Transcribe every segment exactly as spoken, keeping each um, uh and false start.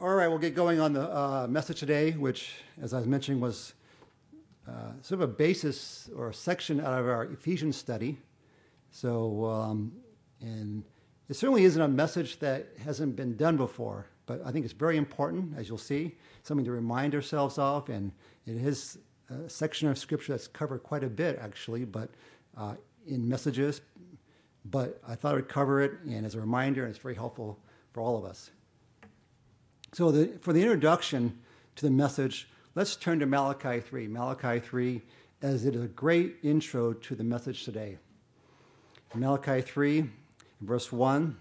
All right, we'll get going on the uh, message today, which, as I was mentioning, was uh, sort of a basis or a section out of our Ephesians study. So, um, and it certainly isn't a message that hasn't been done before, but I think it's very important, as you'll see, something to remind ourselves of, and it is a section of Scripture that's covered quite a bit, actually, but uh, in messages. But I thought I would cover it, and as a reminder, and it's very helpful for all of us. So the, for the introduction to the message, let's turn to Malachi three. Malachi three, as it is a great intro to the message today. In Malachi three, verse one,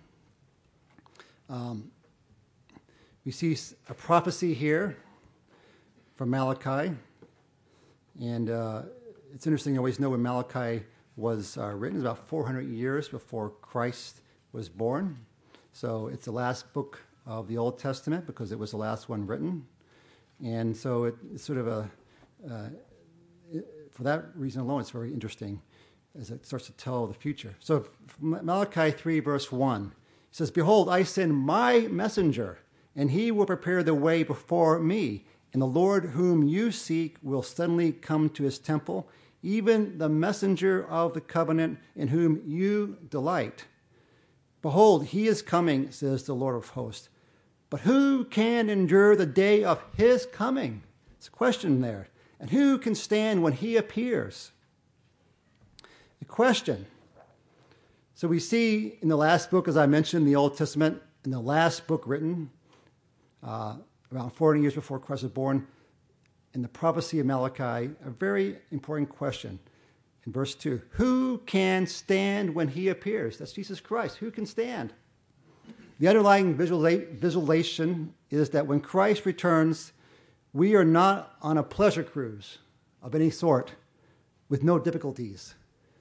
um, we see a prophecy here from Malachi. And uh, it's interesting to always know when Malachi was uh, written. It's about four hundred years before Christ was born. So it's the last book of the Old Testament because it was the last one written. And so it, it's sort of a, uh, it, for that reason alone, it's very interesting as it starts to tell the future. So Malachi three, verse one, it says, "Behold, I send my messenger, and he will prepare the way before me. And the Lord whom you seek will suddenly come to his temple, even the messenger of the covenant in whom you delight. Behold, he is coming, says the Lord of hosts. But who can endure the day of his coming?" It's a question there. "And who can stand when he appears?" The question. So we see in the last book, as I mentioned, the Old Testament, in the last book written, uh, around forty years before Christ was born, in the prophecy of Malachi, a very important question. In verse two, who can stand when he appears? That's Jesus Christ. Who can stand? The underlying visualization is that when Christ returns, we are not on a pleasure cruise of any sort with no difficulties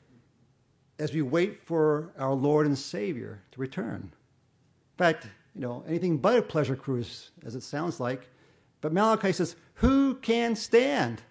as we wait for our Lord and Savior to return. In fact, you know, anything but a pleasure cruise, as it sounds like. But Malachi says, who can stand?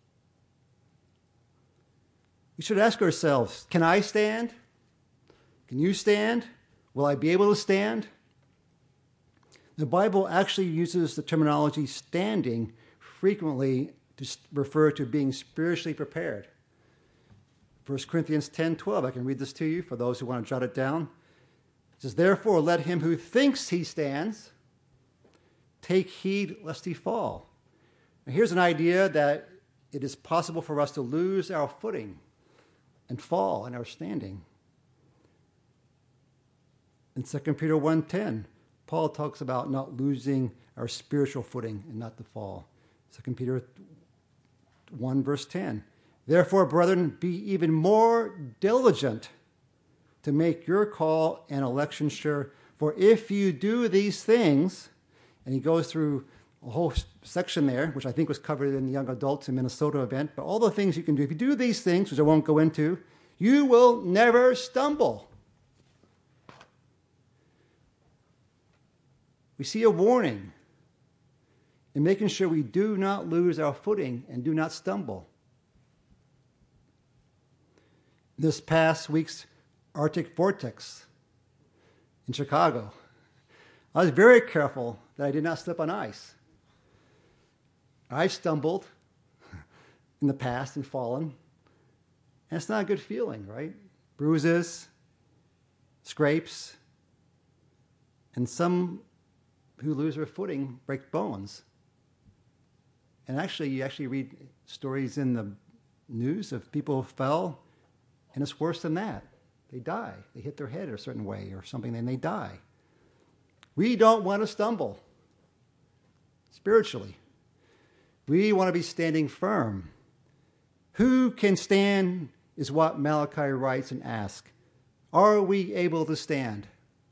We should ask ourselves, can I stand? Can you stand? Will I be able to stand? The Bible actually uses the terminology standing frequently to refer to being spiritually prepared. First Corinthians ten twelve, I can read this to you for those who want to jot it down. It says, "Therefore let him who thinks he stands take heed lest he fall." Now, here's an idea that it is possible for us to lose our footing and fall in our standing. In Second Peter one ten, Paul talks about not losing our spiritual footing and not to fall. Second Peter one, verse ten. "Therefore, brethren, be even more diligent to make your call and election sure. For if you do these things," and he goes through a whole section there, which I think was covered in the Young Adults in Minnesota event, but all the things you can do. If you do these things, which I won't go into, you will never stumble. We see a warning in making sure we do not lose our footing and do not stumble. This past week's Arctic vortex in Chicago, I was very careful that I did not slip on ice. I stumbled in the past and fallen, and it's not a good feeling, right? Bruises, scrapes, and some who lose their footing break bones. And actually, you actually read stories in the news of people who fell, and it's worse than that. They die. They hit their head a certain way or something, and they die. We don't want to stumble spiritually. We want to be standing firm. Who can stand is what Malachi writes and asks. Are we able to stand?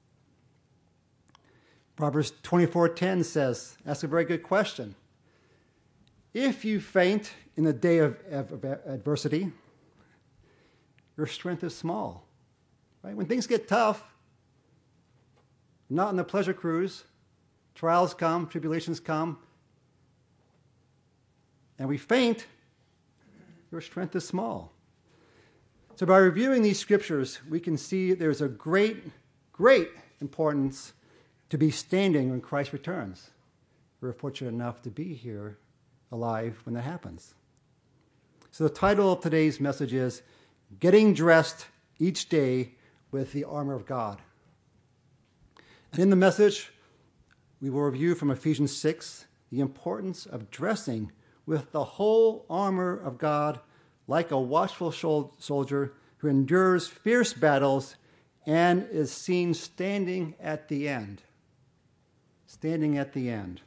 Proverbs twenty-four ten says, that's a very good question. If you faint in the day of, of adversity, your strength is small. Right? When things get tough, not on the pleasure cruise, trials come, tribulations come, and we faint, your strength is small. So by reviewing these scriptures, we can see there's a great, great importance to be standing when Christ returns. we're fortunate enough to be here alive when that happens. So the title of today's message is Getting Dressed Each Day with the Armor of God. And in the message, we will review from Ephesians six the importance of dressing with the whole armor of God like a watchful soldier who endures fierce battles and is seen standing at the end. Standing at the end.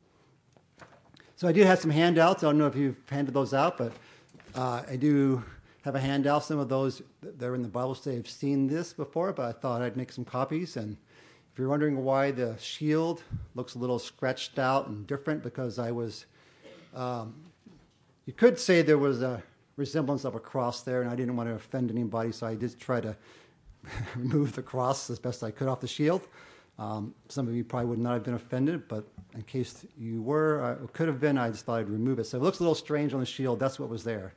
So I do have some handouts. I don't know if you've handed those out, but uh, I do have a handout. Some of those that are in the Bible study have seen this before, but I thought I'd make some copies. And if you're wondering why the shield looks a little scratched out and different, because I was, um, you could say there was a resemblance of a cross there, and I didn't want to offend anybody, so I did try to remove the cross as best I could off the shield. Um, some of you probably would not have been offended, but in case you were, uh, it could have been, I just thought I'd remove it. So it looks a little strange on the shield. That's what was there.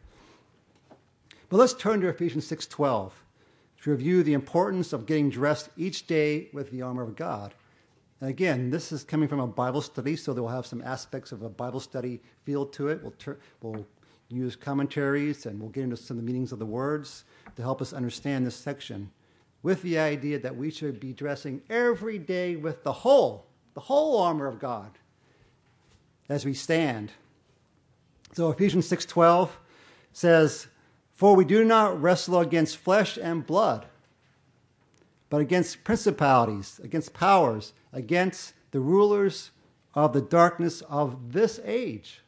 But let's turn to Ephesians six twelve to review the importance of getting dressed each day with the armor of God. And again, this is coming from a Bible study, so there will have some aspects of a Bible study feel to it. We'll, ter- we'll use commentaries, and we'll get into some of the meanings of the words to help us understand this section, with the idea that we should be dressing every day with the whole, the whole armor of God as we stand. So Ephesians six twelve says, "For we do not wrestle against flesh and blood, but against principalities, against powers, against the rulers of the darkness of this age,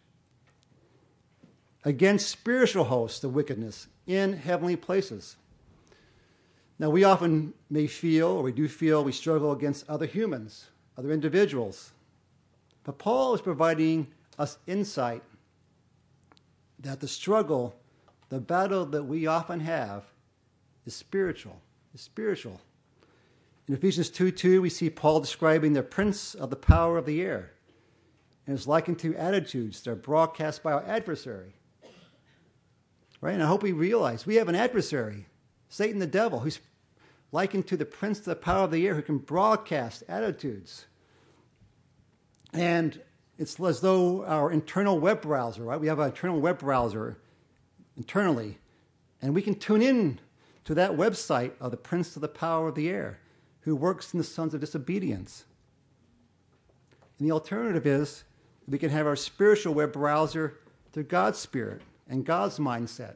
against spiritual hosts of wickedness in heavenly places." Now, we often may feel, or we do feel, we struggle against other humans, other individuals. But Paul is providing us insight that the struggle, the battle that we often have, is spiritual. Is spiritual. In Ephesians two two, we see Paul describing the prince of the power of the air, and it's likened to attitudes that are broadcast by our adversary. Right? And I hope we realize we have an adversary, Satan the devil, who's likened to the prince of the power of the air, who can broadcast attitudes. And it's as though our internal web browser, right? We have an internal web browser internally, and we can tune in to that website of the prince of the power of the air, who works in the sons of disobedience. And the alternative is we can have our spiritual web browser through God's Spirit and God's mindset.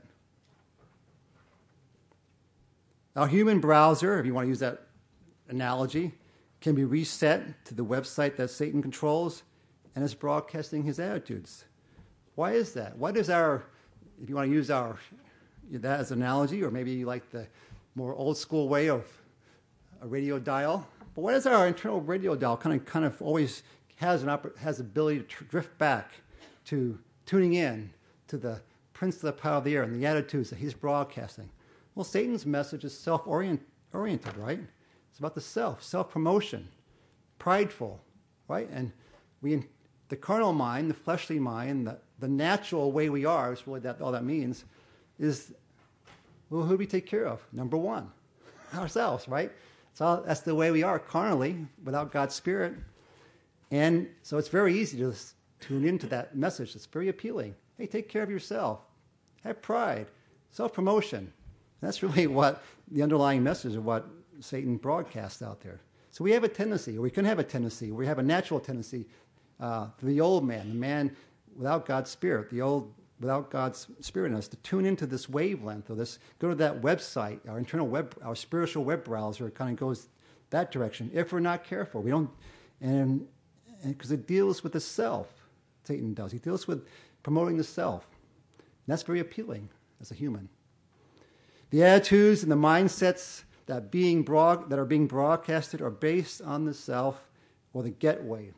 Our human browser, if you want to use that analogy, can be reset to the website that Satan controls and is broadcasting his attitudes. Why is that? Why does our, if you want to use our that as an analogy, or maybe you like the more old school way of a radio dial, but why does our internal radio dial kind of kind of always has an oppor- has the ability to drift back to tuning in to the prince of the power of the air and the attitudes that he's broadcasting? Well, Satan's message is self-oriented, right? It's about the self, self-promotion, prideful, right? And we, the carnal mind, the fleshly mind, the, the natural way we are, is really that all that means, is, well, who do we take care of? Number one, ourselves, right? So that's the way we are carnally, without God's Spirit. And so it's very easy to tune into that message. It's very appealing. Hey, take care of yourself. Have pride, self-promotion. That's really what the underlying message of what Satan broadcasts out there. So we have a tendency, or we can have a tendency, we have a natural tendency uh, for the old man, the man without God's Spirit, the old without God's Spirit in us, to tune into this wavelength, or this, go to that website, our internal web, our spiritual web browser kind of goes that direction. If we're not careful, we don't, and because it deals with the self, Satan does. He deals with promoting the self. And that's very appealing as a human. The attitudes and the mindsets that being broad, that are being broadcasted are based on the self or the getaway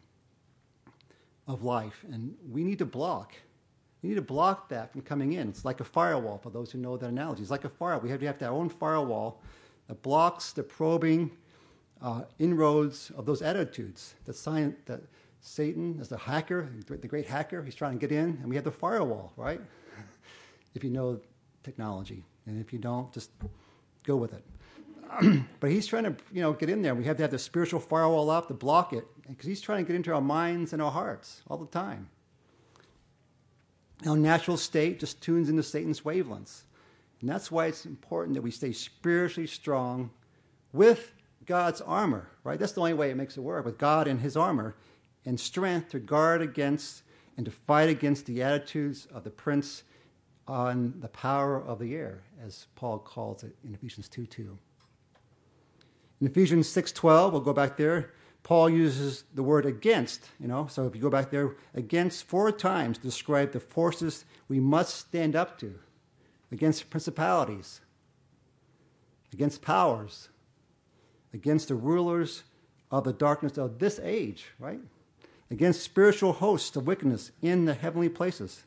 of life. And we need to block. We need to block that from coming in. It's like a firewall, for those who know that analogy. It's like a firewall. We have to have our own firewall that blocks the probing uh, inroads of those attitudes. That, science, that Satan, as the hacker, the great hacker, he's trying to get in, and we have the firewall, right? If you know technology. And if you don't, just go with it. but he's trying to, you know, get in there. We have to have the spiritual firewall up to block it, because he's trying to get into our minds and our hearts all the time. Our natural state just tunes into Satan's wavelengths. And that's why it's important that we stay spiritually strong with God's armor, right? That's the only way it makes it work, with God and his armor and strength to guard against and to fight against the attitudes of the prince on the power of the air, as Paul calls it in Ephesians two two. In Ephesians six twelve, we'll go back there, Paul uses the word against, you know, so if you go back there, against four times to describe the forces we must stand up to, against principalities, against powers, against the rulers of the darkness of this age, right? Against spiritual hosts of wickedness in the heavenly places.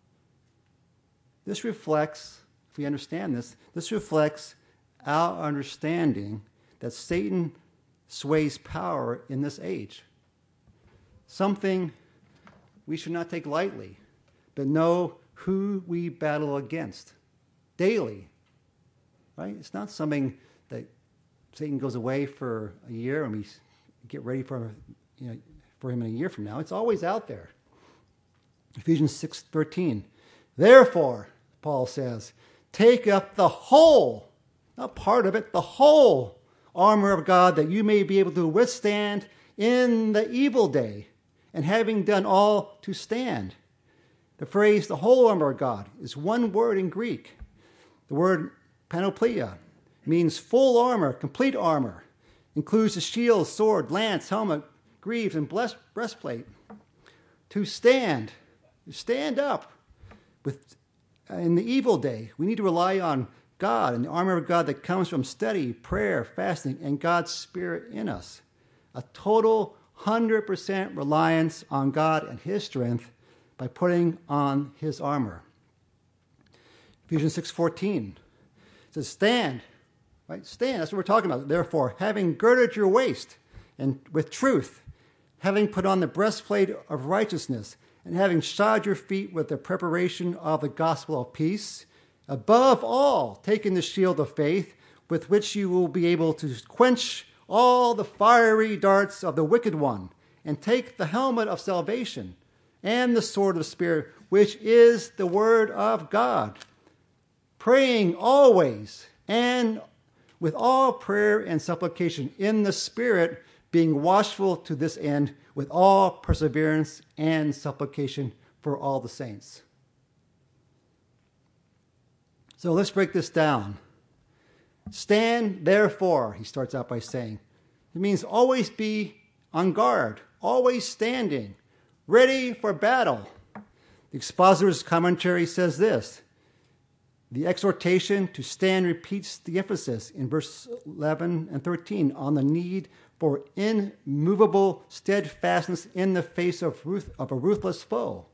This reflects, if we understand this, this reflects our understanding that Satan sways power in this age. Something we should not take lightly, but know who we battle against daily, right? It's not something that Satan goes away for a year and we get ready for, you know, for him in a year from now. It's always out there. Ephesians six thirteen. Therefore, Paul says, take up the whole, not part of it, the whole armor of God, that you may be able to withstand in the evil day, and having done all, to stand. The phrase, the whole armor of God, is one word in Greek. The word panoplia means full armor, complete armor. Includes the shield, sword, lance, helmet, greaves, and breastplate. To stand, stand up with in the evil day. We need to rely on God and the armor of God that comes from study, prayer, fasting, and God's Spirit in us. A total one hundred percent reliance on God and his strength by putting on his armor. Ephesians six fourteen says, stand, right? Stand, that's what we're talking about. Therefore, having girded your waist and with truth, having put on the breastplate of righteousness, and having shod your feet with the preparation of the gospel of peace, above all, taking the shield of faith, with which you will be able to quench all the fiery darts of the wicked one, and take the helmet of salvation and the sword of the Spirit, which is the word of God, praying always and with all prayer and supplication in the Spirit, being watchful to this end with all perseverance and supplication for all the saints. So let's break this down. Stand therefore, he starts out by saying. It means always be on guard, always standing, ready for battle. The expositor's commentary says this. The exhortation to stand repeats the emphasis in verse eleven and thirteen on the need for immovable steadfastness in the face of, ruth, of a ruthless foe.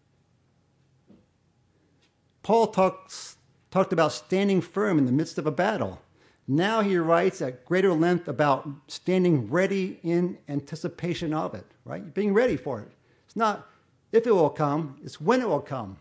Paul talks, talked about standing firm in the midst of a battle. Now he writes at greater length about standing ready in anticipation of it, right? Being ready for it. It's not if it will come, it's when it will come.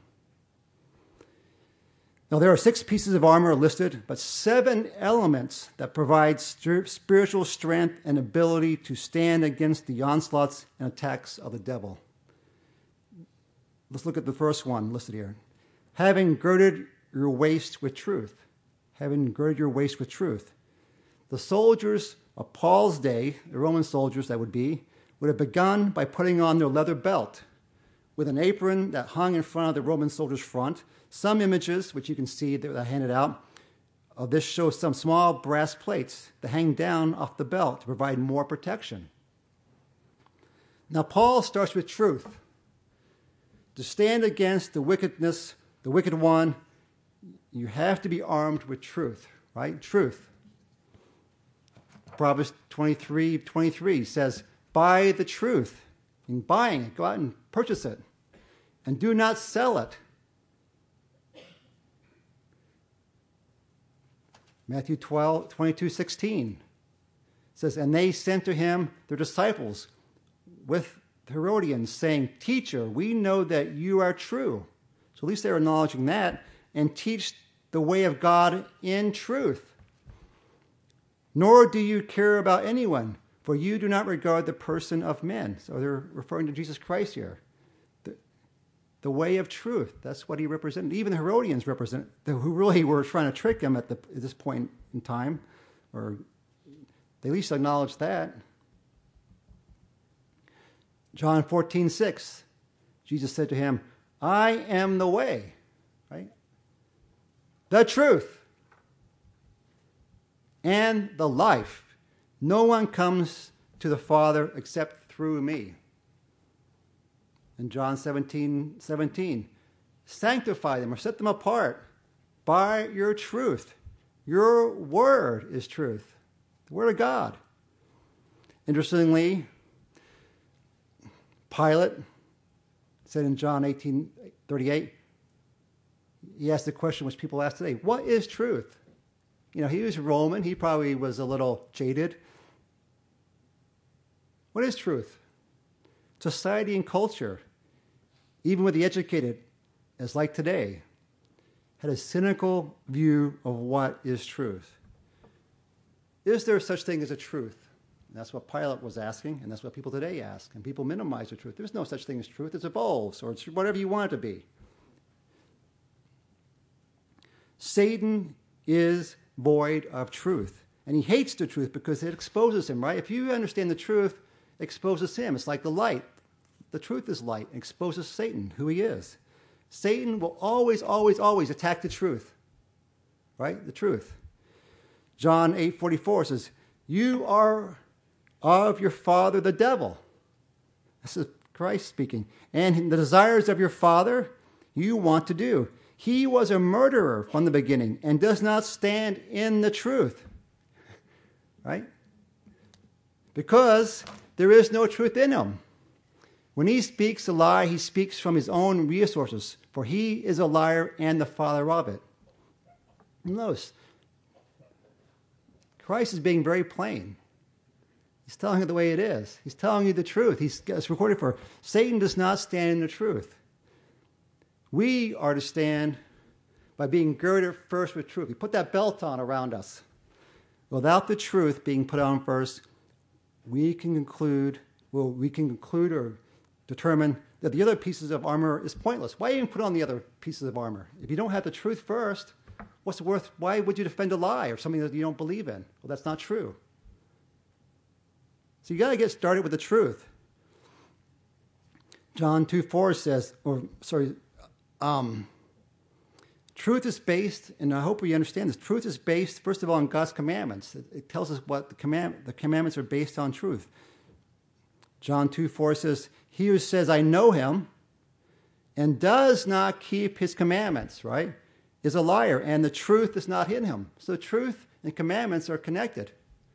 Now, there are six pieces of armor listed, but seven elements that provide st- spiritual strength and ability to stand against the onslaughts and attacks of the devil. Let's look at the first one listed here. Having girded your waist with truth. Having girded your waist with truth. The soldiers of Paul's day, the Roman soldiers that would be, would have begun by putting on their leather belt with an apron that hung in front of the Roman soldier's front. Some images, which you can see that I handed out, of this show some small brass plates that hang down off the belt to provide more protection. Now, Paul starts with truth. To stand against the wickedness, the wicked one, you have to be armed with truth, right? Truth. Proverbs twenty-three twenty-three says, buy the truth. In buying it, go out and purchase it. And do not sell it. Matthew twelve, twenty-two, sixteen says, and they sent to him their disciples with Herodians, saying, Teacher, we know that you are true. So at least they're acknowledging that, and teach the way of God in truth. Nor do you care about anyone, for you do not regard the person of men. So they're referring to Jesus Christ here. The, the way of truth, that's what he represented. Even the Herodians represent, who really were trying to trick him at, the, at this point in time, or they at least acknowledged that. John fourteen six, Jesus said to him, I am the way, right? The truth and the life. No one comes to the Father except through me. In John seventeen seventeen, sanctify them or set them apart by your truth. Your word is truth, the word of God. Interestingly, Pilate said in John eighteen thirty-eight, he asked the question which people ask today, what is truth? You know, he was Roman. He probably was a little jaded. What is truth? Society and culture, even with the educated, as like today, had a cynical view of what is truth. Is there such thing as a truth? And that's what Pilate was asking, and that's what people today ask. And people minimize the truth. There's no such thing as truth. It evolves, or it's whatever you want it to be. Satan is void of truth. And he hates the truth because it exposes him, right? If you understand the truth, it exposes him. It's like the light. The truth is light. It exposes Satan, who he is. Satan will always, always, always attack the truth, right? The truth. John eight forty-four says, you are of your father the devil. This is Christ speaking. And the desires of your father you want to do. He was a murderer from the beginning and does not stand in the truth. Right? Because there is no truth in him. When he speaks a lie, he speaks from his own resources, for he is a liar and the father of it. Notice, Christ is being very plain. He's telling you the way it is. He's telling you the truth. He's it's recorded for Satan does not stand in the truth. We are to stand by being girded first with truth. We put that belt on around us. Without the truth being put on first, we can conclude, well, we can conclude or determine that the other pieces of armor is pointless. Why even put on the other pieces of armor? If you don't have the truth first, what's the worth? Why would you defend a lie or something that you don't believe in? Well, that's not true. So you got to get started with the truth. John two four says, or sorry, um, truth is based, and I hope we understand this, truth is based, first of all, on God's commandments. It, it tells us what the, command, the commandments are based on truth. John two four says, he who says, I know him, and does not keep his commandments, right, is a liar, and the truth is not in him. So the truth and commandments are connected.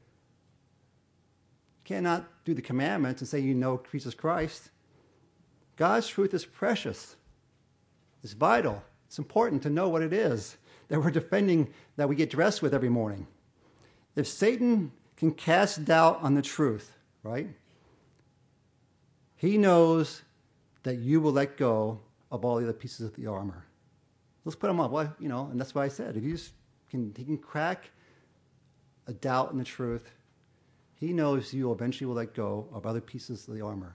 You cannot do the commandments and say you know Jesus Christ. God's truth is precious. It's vital. It's important to know what it is that we're defending, that we get dressed with every morning. If Satan can cast doubt on the truth, right, he knows that you will let go of all the other pieces of the armor. Let's put them up. Well, you know, and that's why I said, if you just can, he can crack a doubt in the truth, he knows you eventually will let go of other pieces of the armor.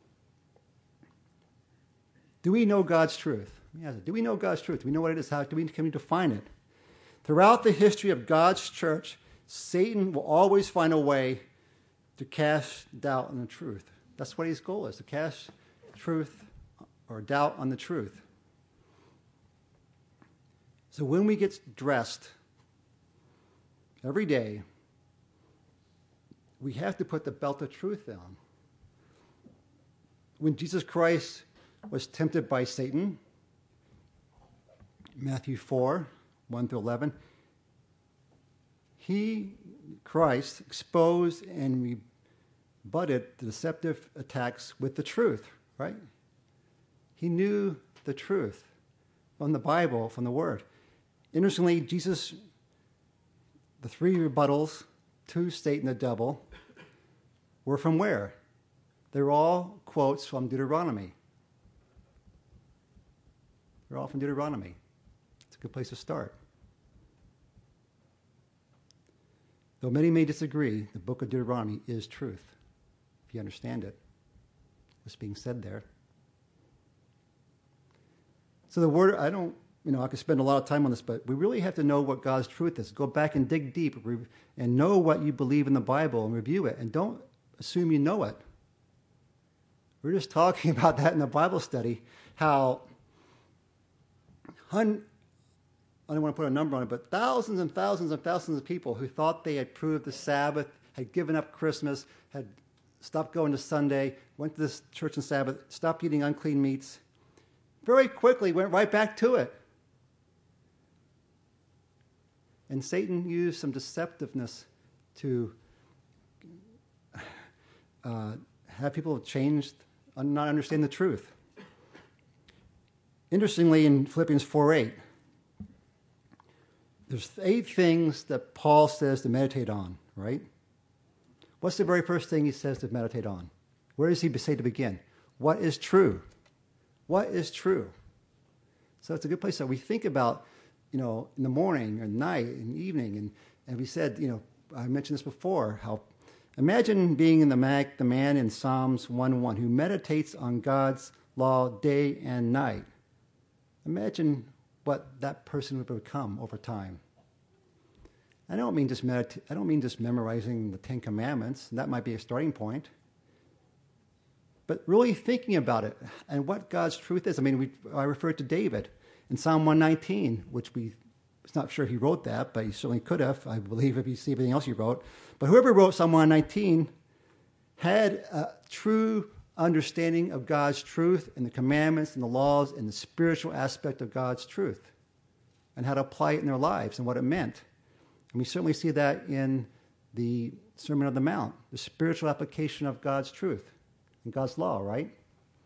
Do we know God's truth? Yeah, do we know God's truth? Do we know what it is? How do we, can we define it? Throughout the history of God's church, Satan will always find a way to cast doubt on the truth. That's what his goal is, to cast truth or doubt on the truth. So when we get dressed every day, we have to put the belt of truth on. When Jesus Christ was tempted by Satan, Matthew four, one through eleven, he, Christ, exposed and rebutted the deceptive attacks with the truth, right? He knew the truth from the Bible, from the Word. Interestingly, Jesus, the three rebuttals to Satan the devil were from where? They were all quotes from Deuteronomy. They're all from Deuteronomy. It's a good place to start. Though many may disagree, the book of Deuteronomy is truth, if you understand it. What's being said there. So the word, I don't, you know, I could spend a lot of time on this, but we really have to know what God's truth is. Go back and dig deep and know what you believe in the Bible and review it. And don't assume you know it. We're just talking about that in the Bible study, how, hun- I don't want to put a number on it, but thousands and thousands and thousands of people who thought they had proved the Sabbath, had given up Christmas, had stopped going to Sunday, went to this church on Sabbath, stopped eating unclean meats, very quickly went right back to it. And Satan used some deceptiveness to uh, have people change, not understand the truth. Interestingly, in Philippians four eight, there's eight things that Paul says to meditate on, right? What's the very first thing he says to meditate on? Where does he say to begin? What is true? What is true? So it's a good place that we think about, you know, in the morning or night and evening. And, and we said, you know, I mentioned this before, how imagine being in the, mag, the man in Psalms one one who meditates on God's law day and night. Imagine what that person would become over time. I don't mean just medita- I don't mean just memorizing the Ten Commandments. That might be a starting point. But really thinking about it and what God's truth is. I mean, we, I referred to David in Psalm one nineteen, which we, it's not sure he wrote that, but he certainly could have, I believe, if you see everything else he wrote. But whoever wrote Psalm one nineteen had a true understanding of God's truth and the commandments and the laws and the spiritual aspect of God's truth and how to apply it in their lives and what it meant. And we certainly see that in the Sermon on the Mount, the spiritual application of God's truth. And God's law, right?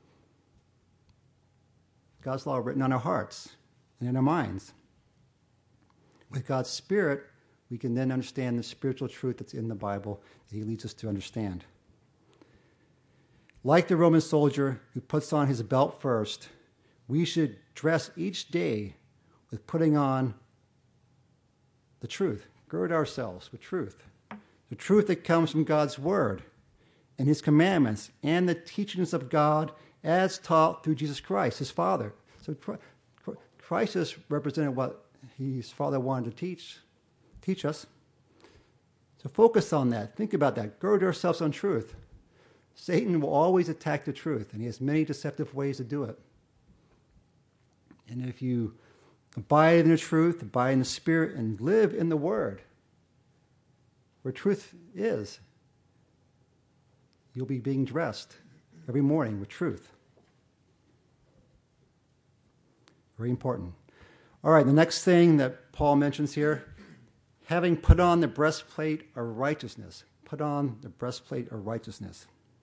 God's law written on our hearts and in our minds. With God's Spirit, we can then understand the spiritual truth that's in the Bible that he leads us to understand. Like the Roman soldier who puts on his belt first, we should dress each day with putting on the truth. Gird ourselves with truth. The truth that comes from God's Word and his commandments, and the teachings of God as taught through Jesus Christ, his Father. So Christ has represented what his Father wanted to teach, teach us. So focus on that. Think about that. Gird ourselves on truth. Satan will always attack the truth, and he has many deceptive ways to do it. And if you abide in the truth, abide in the Spirit, and live in the Word, where truth is, you'll be being dressed every morning with truth. Very important. All right, the next thing that Paul mentions here, having put on the breastplate of righteousness. Put on the breastplate of righteousness.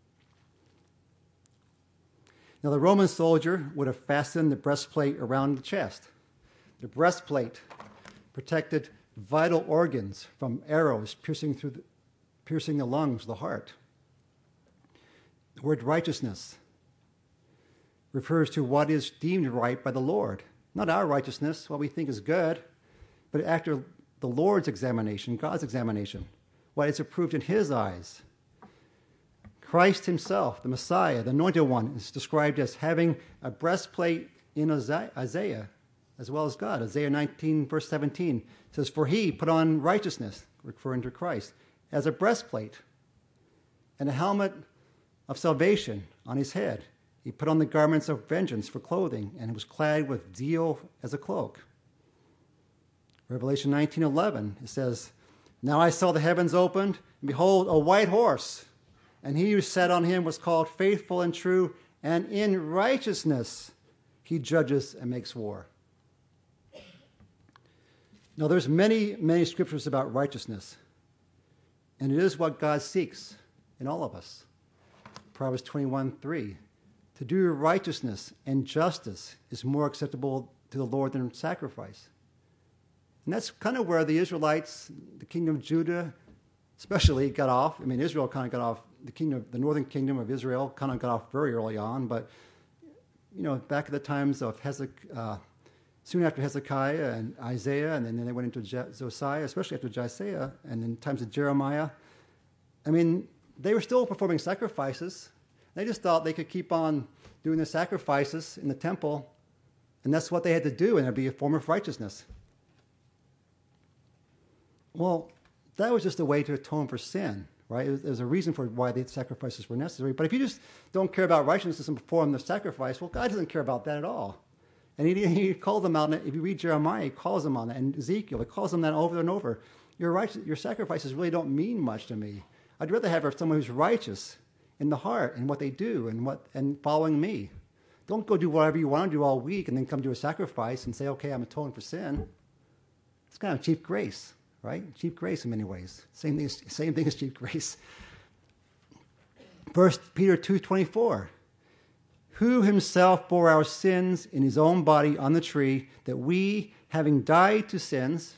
Now, the Roman soldier would have fastened the breastplate around the chest. The breastplate protected vital organs from arrows piercing through the, piercing the lungs, the heart. The word righteousness refers to what is deemed right by the Lord. Not our righteousness, what we think is good, but after the Lord's examination, God's examination, what is approved in his eyes. Christ himself, the Messiah, the Anointed One, is described as having a breastplate in Isaiah, as well as God. Isaiah nineteen, verse seventeen says, "For he put on righteousness," referring to Christ, "as a breastplate, and a helmet of salvation on his head. He put on the garments of vengeance for clothing, and was clad with zeal as a cloak." Revelation nineteen eleven, it says, "Now I saw the heavens opened, and behold, a white horse, and he who sat on him was called Faithful and True, and in righteousness he judges and makes war." Now there's many, many scriptures about righteousness, and it is what God seeks in all of us. Proverbs twenty-one three, "To do righteousness and justice is more acceptable to the Lord than sacrifice." And that's kind of where the Israelites, the kingdom of Judah especially, got off. I mean, Israel kind of got off, the kingdom, the northern kingdom of Israel kind of got off very early on, but, you know, back at the times of Hezekiah, uh, soon after Hezekiah and Isaiah, and then they went into Je- Josiah, especially after Josiah, and in times of Jeremiah. I mean, they were still performing sacrifices. They just thought they could keep on doing the sacrifices in the temple, and that's what they had to do, and it'd be a form of righteousness. Well, that was just a way to atone for sin, right? There's a reason for why the sacrifices were necessary. But if you just don't care about righteousness and perform the sacrifice, well, God doesn't care about that at all. And he, he called them out. If you read Jeremiah, he calls them on that. And Ezekiel, he calls them that over and over. Your, righteous, your sacrifices really don't mean much to me. I'd rather have someone who's righteous in the heart and what they do and what and following me. Don't go do whatever you want to do all week and then come do a sacrifice and say, okay, I'm atoning for sin. It's kind of cheap grace, right? Cheap grace in many ways. Same thing as, same thing as cheap grace. First Peter two twenty-four. Who himself bore our sins in his own body on the tree, that we, having died to sins,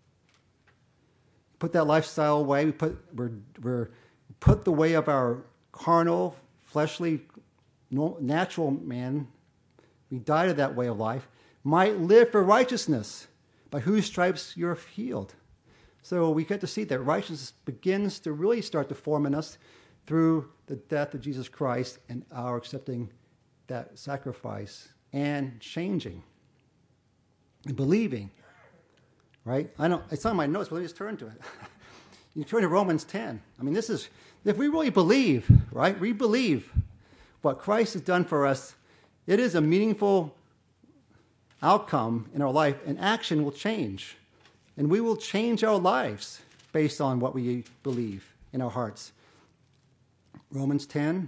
put that lifestyle away. We put we're, we're put the way of our carnal, fleshly, natural man. We died of that way of life. Might live for righteousness, by whose stripes you're healed. So we get to see that righteousness begins to really start to form in us through the death of Jesus Christ and our accepting that sacrifice and changing and believing. Right? I know it's on my notes, but let me just turn to it. You turn to Romans ten. I mean, this is, if we really believe, right? We believe what Christ has done for us, it is a meaningful outcome in our life, and action will change. And we will change our lives based on what we believe in our hearts. Romans ten.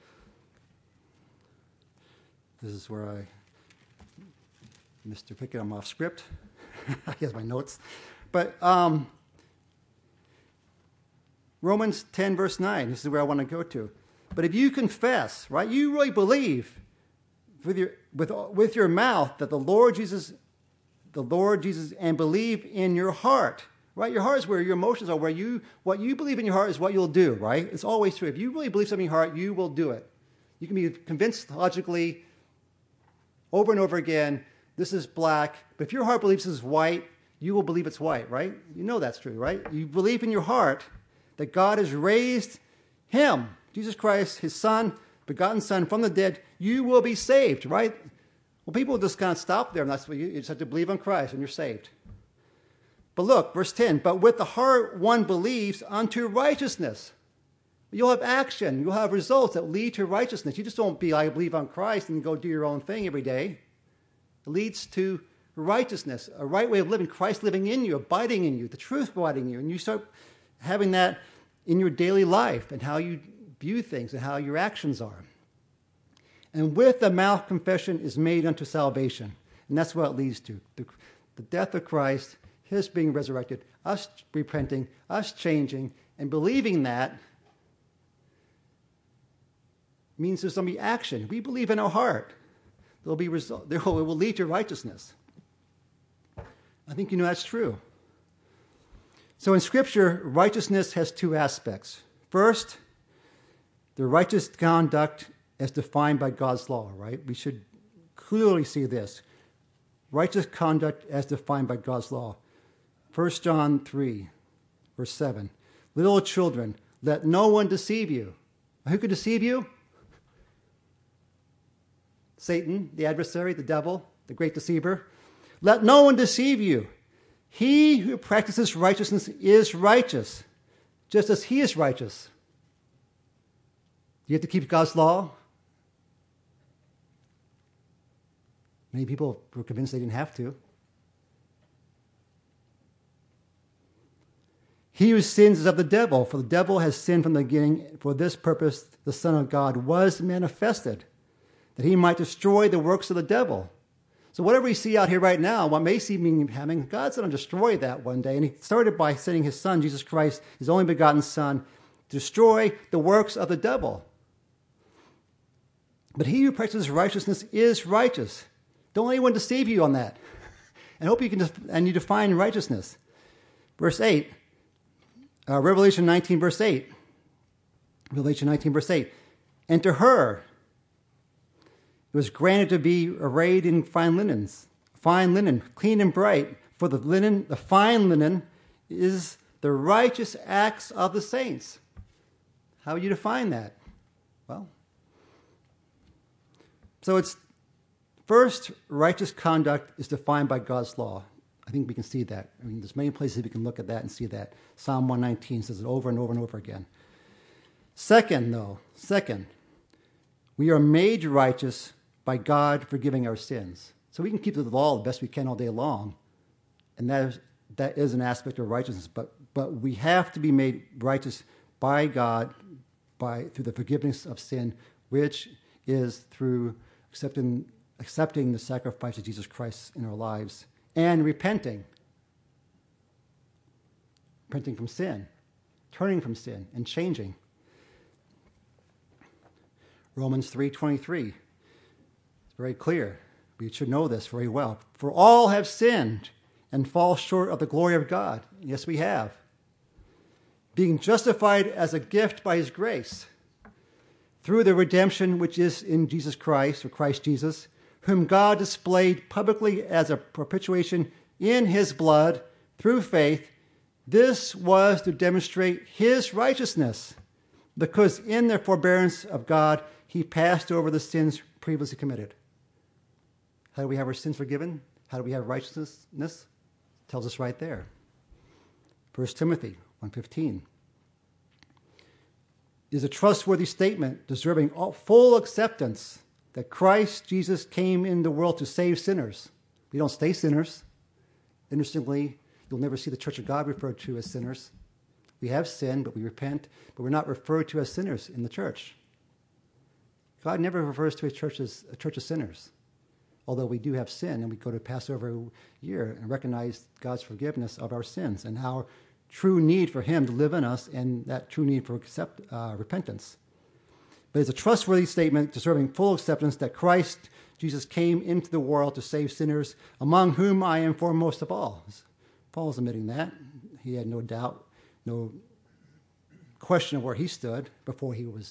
This is where I, Mister Pickett, I'm off script. Here's my notes. But um, Romans ten, verse nine, this is where I want to go to. But if you confess, right, you really believe with your with with your mouth that the Lord Jesus, the Lord Jesus, and believe in your heart, right? Your heart is where your emotions are, where you what you believe in your heart is what you'll do, right? It's always true. If you really believe something in your heart, you will do it. You can be convinced logically over and over again, this is black, but if your heart believes this is white, you will believe it's white, right? You know that's true, right? You believe in your heart that God has raised him, Jesus Christ, his son, begotten son from the dead, you will be saved, right? Well, people just kind of stop there, and that's what you, you just have to believe on Christ, and you're saved. But look, verse ten, but with the heart one believes unto righteousness. You'll have action. You'll have results that lead to righteousness. You just don't be, I believe on Christ, and go do your own thing every day. It leads to righteousness, a right way of living, Christ living in you, abiding in you, the truth abiding in you. And you start having that in your daily life and how you view things and how your actions are. And with the mouth confession is made unto salvation. And that's what it leads to. The, the death of Christ, his being resurrected, us repenting, us changing, and believing that means there's going to be action. We believe in our heart. There'll be result. There will, it will lead to righteousness. I think you know that's true. So in Scripture, righteousness has two aspects. First, the righteous conduct as defined by God's law, right? We should clearly see this. Righteous conduct as defined by God's law. First John three, verse seven. Little children, let no one deceive you. Who could deceive you? Satan, the adversary, the devil, the great deceiver. Let no one deceive you. He who practices righteousness is righteous, just as he is righteous. Do you have to keep God's law? Many people were convinced they didn't have to. He who sins is of the devil, for the devil has sinned from the beginning. For this purpose the Son of God was manifested, that he might destroy the works of the devil. So whatever we see out here right now, what may seem happening, God's going to destroy that one day. And he started by sending his son, Jesus Christ, his only begotten son, to destroy the works of the devil. But he who practices righteousness is righteous. Don't let anyone deceive you on that. And hope you can, and you define righteousness. Verse eight, uh, Revelation nineteen, verse eight. Revelation nineteen, verse eight. And to her it was granted to be arrayed in fine linens, fine linen, clean and bright. For the linen, the fine linen, is the righteous acts of the saints. How would you define that? Well, so it's first, righteous conduct is defined by God's law. I think we can see that. I mean, there's many places we can look at that and see that. Psalm one nineteen says it over and over and over again. Second, though, second, we are made righteous by God forgiving our sins. So we can keep the law the best we can all day long, and that is, that is an aspect of righteousness. But but we have to be made righteous by God by through the forgiveness of sin, which is through accepting accepting the sacrifice of Jesus Christ in our lives and repenting, repenting from sin, turning from sin, and changing. Romans three twenty-three. It's very clear. We should know this very well. For all have sinned and fall short of the glory of God. Yes, we have. Being justified as a gift by his grace through the redemption which is in Jesus Christ, or Christ Jesus, whom God displayed publicly as a propitiation in his blood through faith. This was to demonstrate his righteousness, because in the forbearance of God, he passed over the sins previously committed. How do we have our sins forgiven? How do we have righteousness? It tells us right there. First Timothy one fifteen is a trustworthy statement deserving all, full acceptance that Christ Jesus came in the world to save sinners. We don't stay sinners. Interestingly, you'll never see the Church of God referred to as sinners. We have sinned, but we repent, but we're not referred to as sinners in the church. God never refers to a church as a church of sinners, although we do have sin, and we go to Passover year and recognize God's forgiveness of our sins and our true need for him to live in us, and that true need for accept, uh, repentance. But it's a trustworthy statement deserving full acceptance that Christ Jesus came into the world to save sinners, among whom I am foremost of all. Paul is admitting that. He had no doubt, no question of where he stood before he was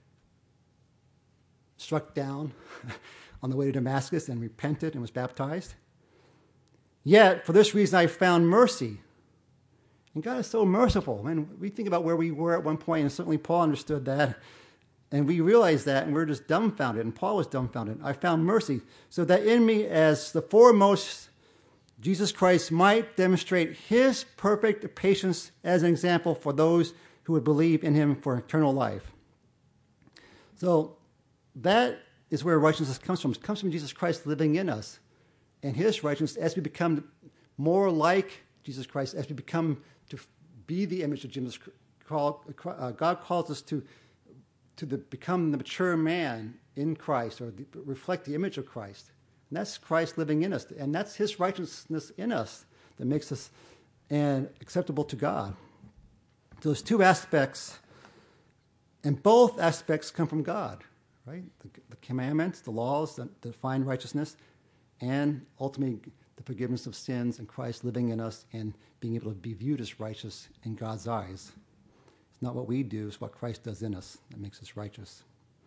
struck down on the way to Damascus and repented and was baptized. Yet, for this reason, I found mercy. And God is so merciful. Man, we think about where we were at one point, and certainly Paul understood that. And we realized that, and we're just dumbfounded. And Paul was dumbfounded. I found mercy, so that in me, as the foremost, Jesus Christ might demonstrate his perfect patience as an example for those who would believe in him for eternal life. So that is where righteousness comes from. It comes from Jesus Christ living in us. And his righteousness, as we become more like Jesus Christ, as we become to be the image of Jesus Christ, God calls us to, to the, become the mature man in Christ, or the, reflect the image of Christ. And that's Christ living in us. And that's his righteousness in us that makes us and acceptable to God. So there's two aspects, and both aspects come from God. Right? The, the commandments, the laws that define righteousness, and ultimately the forgiveness of sins and Christ living in us and being able to be viewed as righteous in God's eyes. It's not what we do, it's what Christ does in us that makes us righteous.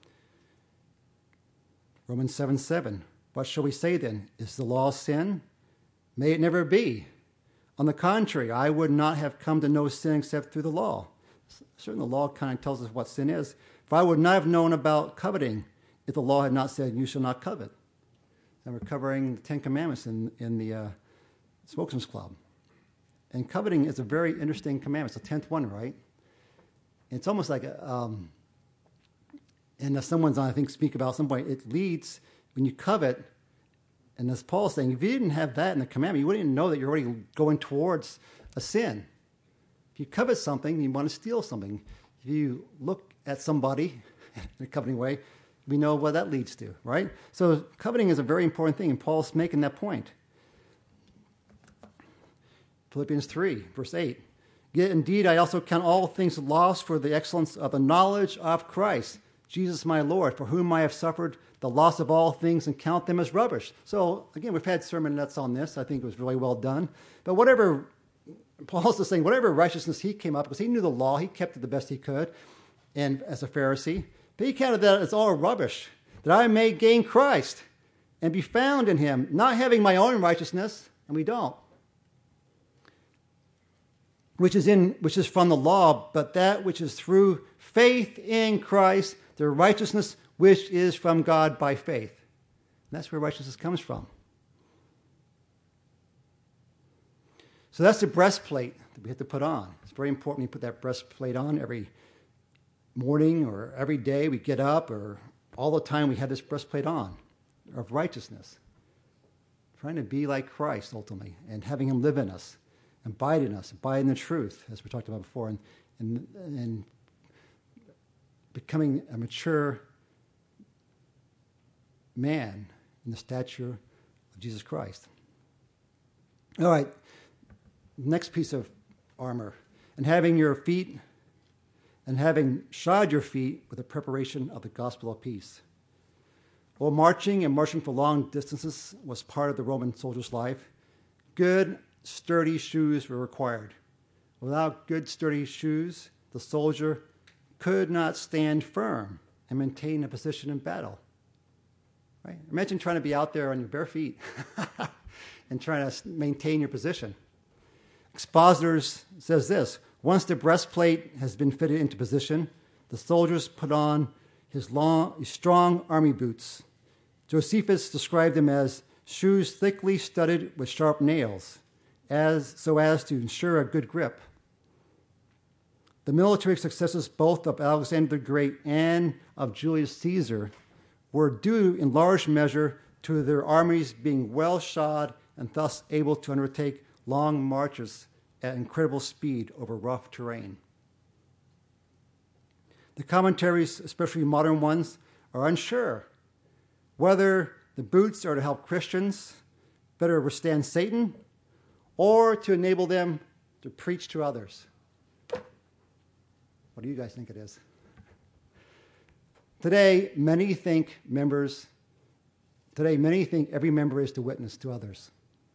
Romans seven seven. What shall we say then? Is the law sin? May it never be. On the contrary, I would not have come to know sin except through the law. Certainly the law kind of tells us what sin is. For I would not have known about coveting if the law had not said, you shall not covet. And we're covering the Ten Commandments in, in the uh, Spokesman's Club. And coveting is a very interesting commandment. It's the tenth one, right? It's almost like, a, um, and as someone's, I think, speak about some point, it leads, when you covet, and as Paul's saying, if you didn't have that in the commandment, you wouldn't even know that you're already going towards a sin. If you covet something, you want to steal something. If you look at somebody in a coveting way, we know what that leads to, right? So coveting is a very important thing, and Paul's making that point. Philippians three, verse eight. Yet indeed I also count all things lost for the excellence of the knowledge of Christ, Jesus my Lord, for whom I have suffered the loss of all things and count them as rubbish. So again, we've had sermonettes on this. I think it was really well done. But whatever, Paul's just saying, whatever righteousness he came up, because he knew the law, he kept it the best he could, and as a Pharisee, but he counted that as all rubbish, that I may gain Christ and be found in him, not having my own righteousness, and we don't, which is in which is from the law, but that which is through faith in Christ, the righteousness which is from God by faith. And that's where righteousness comes from. So that's the breastplate that we have to put on. It's very important we put that breastplate on every morning or every day we get up, or all the time we have this breastplate on of righteousness. Trying to be like Christ ultimately, and having him live in us, abide in us, abide in the truth, as we talked about before, and, and, and becoming a mature man in the stature of Jesus Christ. All right, next piece of armor. And having your feet, and having shod your feet with the preparation of the gospel of peace. While marching and marching for long distances was part of the Roman soldier's life, good, sturdy shoes were required. Without good, sturdy shoes, the soldier could not stand firm and maintain a position in battle. Right? Imagine trying to be out there on your bare feet and trying to maintain your position. Expositors says this: once the breastplate has been fitted into position, the soldiers put on his long, his strong army boots. Josephus described them as shoes thickly studded with sharp nails, as so as to ensure a good grip. The military successes both of Alexander the Great and of Julius Caesar were due in large measure to their armies being well shod and thus able to undertake long marches at incredible speed over rough terrain. The commentaries, especially modern ones, are unsure whether the boots are to help Christians better withstand Satan or to enable them to preach to others. What do you guys think it is? Today, many think members, today many think every member is to witness to others.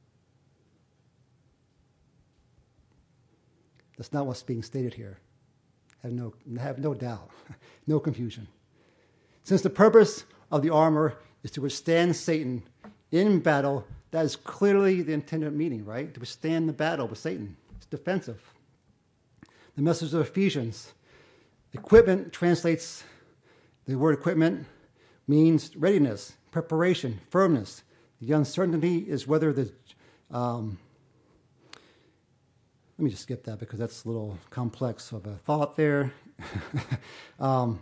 That's not what's being stated here. Have no, have no doubt, no confusion. Since the purpose of the armor is to withstand Satan in battle, that is clearly the intended meaning, right? To withstand the battle with Satan. It's defensive. The message of Ephesians, equipment translates, the word equipment means readiness, preparation, firmness. The uncertainty is whether the, um, let me just skip that because that's a little complex of a thought there. um,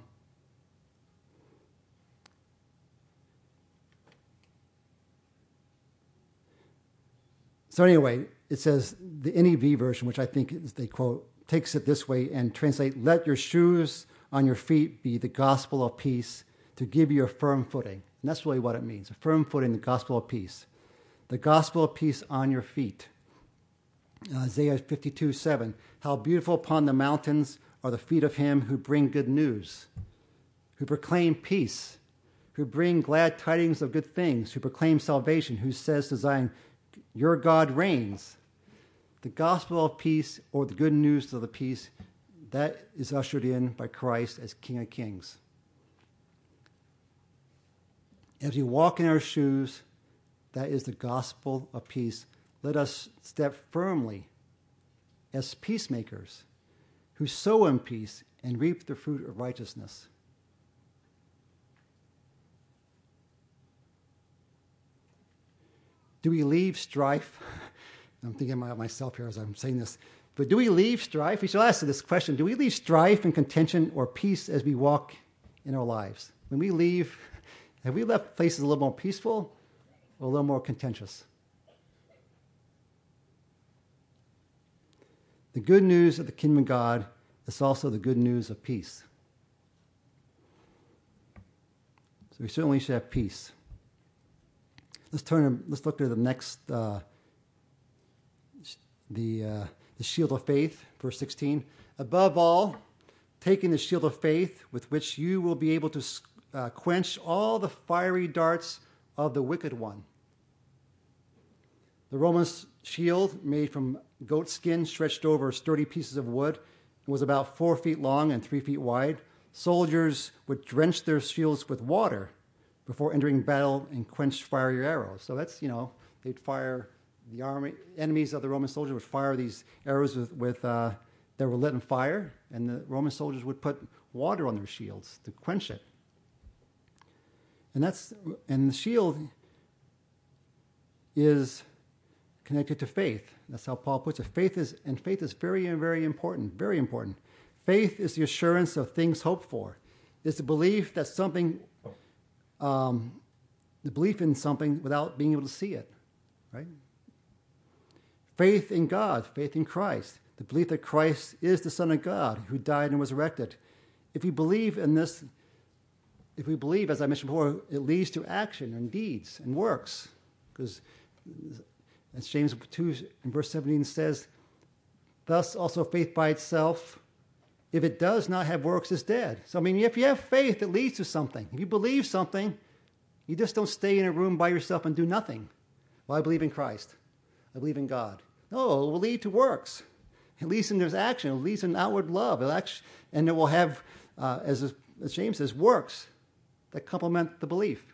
so anyway, it says the N E V version, which I think is, they quote, takes it this way and translate, let your shoes on your feet be the gospel of peace to give you a firm footing. And that's really what it means, a firm footing, the gospel of peace. The gospel of peace on your feet. Isaiah fifty-two seven, how beautiful upon the mountains are the feet of him who bring good news, who proclaim peace, who bring glad tidings of good things, who proclaim salvation, who says to Zion, your God reigns. The gospel of peace, or the good news of the peace, that is ushered in by Christ as King of Kings. As we walk in our shoes, that is the gospel of peace. Let us step firmly as peacemakers who sow in peace and reap the fruit of righteousness. Do we leave strife? I'm thinking about myself here as I'm saying this. But do we leave strife? We should ask this question. Do we leave strife and contention or peace as we walk in our lives? When we leave, have we left places a little more peaceful or a little more contentious? The good news of the kingdom of God is also the good news of peace. So we certainly should have peace. Let's turn. Let's look at the next, uh, the uh, the shield of faith, verse sixteen. Above all, taking the shield of faith, with which you will be able to uh, quench all the fiery darts of the wicked one. The Roman shield, made from goat skin, stretched over sturdy pieces of wood, and was about four feet long and three feet wide. Soldiers would drench their shields with water before entering battle and quench fiery arrows. So that's, you know, they'd fire, the army, enemies of the Roman soldiers would fire these arrows with, with uh, that were lit on fire, and the Roman soldiers would put water on their shields to quench it. And that's, and the shield is connected to faith. That's how Paul puts it. Faith is, and faith is very, very important, very important. Faith is the assurance of things hoped for. It's the belief that something, um, the belief in something without being able to see it, right? Faith in God, faith in Christ, the belief that Christ is the Son of God who died and was resurrected. If we believe in this, if we believe, as I mentioned before, it leads to action and deeds and works. Because as James two in verse seventeen says, thus also faith by itself, if it does not have works, is dead. So, I mean, if you have faith, it leads to something. If you believe something, you just don't stay in a room by yourself and do nothing. Well, I believe in Christ. I believe in God. No, it will lead to works. It leads in there's action. It leads in outward love. It'll actually, and it will have, uh, as, as James says, works that complement the belief.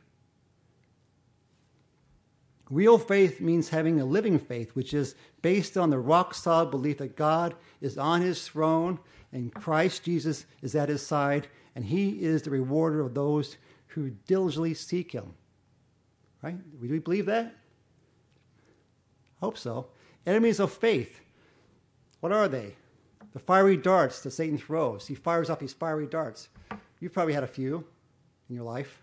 Real faith means having a living faith, which is based on the rock-solid belief that God is on his throne and Christ Jesus is at his side, and he is the rewarder of those who diligently seek him. Right? Do we believe that? Hope so. Enemies of faith. What are they? The fiery darts that Satan throws. He fires up these fiery darts. You've probably had a few in your life.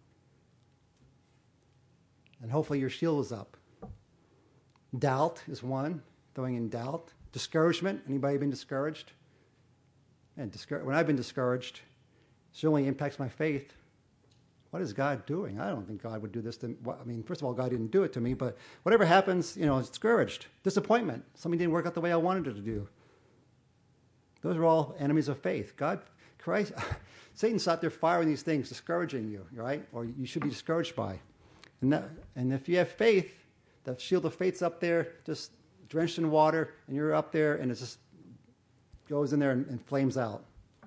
And hopefully your shield is up. Doubt is one, throwing in doubt. Discouragement. Anybody been discouraged? And discour- when I've been discouraged, it certainly impacts my faith. What is God doing? I don't think God would do this to me. I mean, first of all, God didn't do it to me, but whatever happens, you know, it's discouraged. Disappointment. Something didn't work out the way I wanted it to do. Those are all enemies of faith. God, Christ, Satan's out there firing these things, discouraging you, right? Or you should be discouraged by. And, that, and if you have faith, the shield of faith's up there, just drenched in water, and you're up there, and it just goes in there and, and flames out.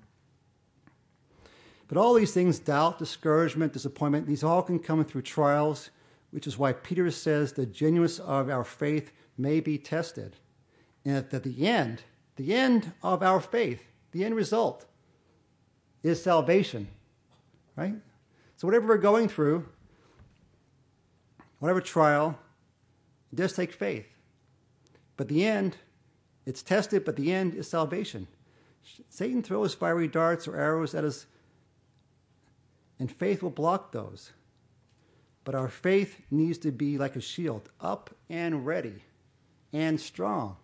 But all these things, doubt, discouragement, disappointment, these all can come through trials, which is why Peter says the genuineness of our faith may be tested. And at the end, the end of our faith, the end result, is salvation, right? So whatever we're going through, whatever trial, it does take faith. But the end, it's tested, but the end is salvation. Satan throws fiery darts or arrows at us, and faith will block those. But our faith needs to be like a shield, up and ready and strong.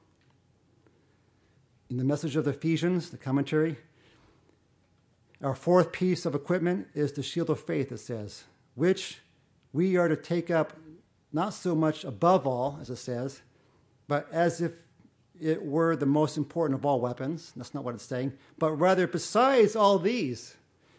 In the message of the Ephesians, the commentary, our fourth piece of equipment is the shield of faith, it says, which we are to take up not so much above all, as it says, but as if it were the most important of all weapons. That's not what it's saying. But rather, besides all these,